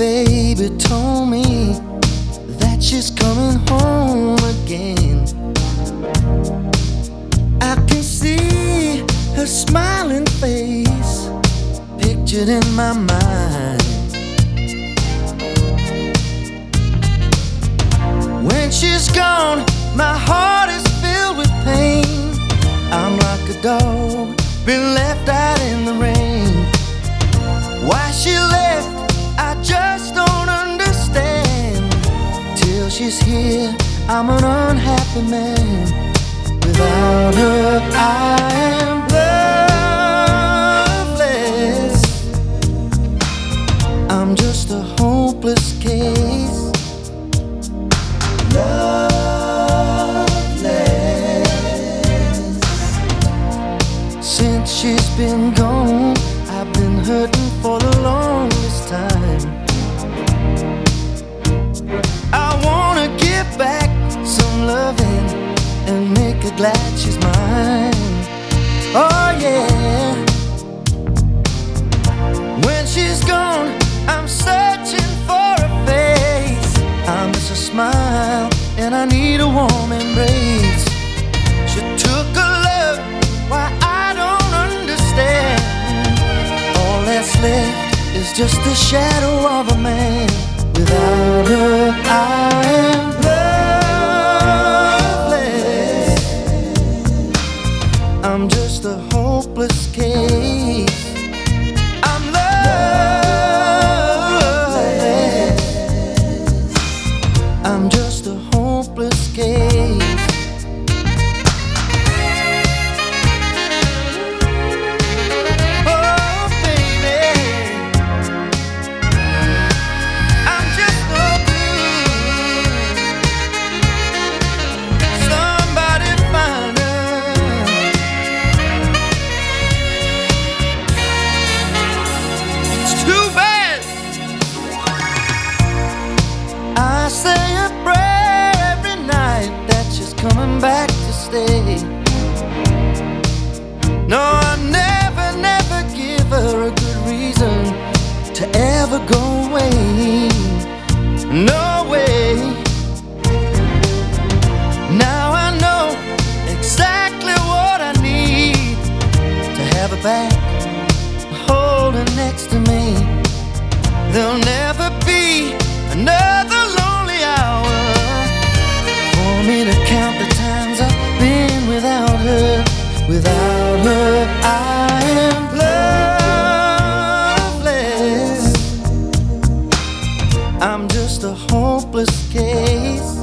baby told me that she's coming home again. I can see her smiling face pictured in my mind. When she's gone, my heart is filled with pain. I'm like a dog, been left out in the rain. Why she left, I just don't understand. Till she's here, I'm an unhappy man. Without her, I am loveless. I'm just a hopeless case. Loveless. Since she's been gone, I've been hurting for the longest time. I wanna give back some loving and make her glad she's mine. Oh yeah. When she's gone, I'm searching for a face. I miss a smile and I need a warm embrace. She took a love, why I don't understand. All that's left is just the shadow of a man. Without her, I am loveless. I'm just a hopeless case. I'm loveless. I'm just a hopeless case. I say a prayer every night that she's coming back to stay. No, I never, never give her a good reason to ever go away. No way. Now I know exactly what I need to have her back, hold her next to me. There'll never be another lonely hour for me to count the times I've been without her. Without her, I am loveless. I'm just a hopeless case.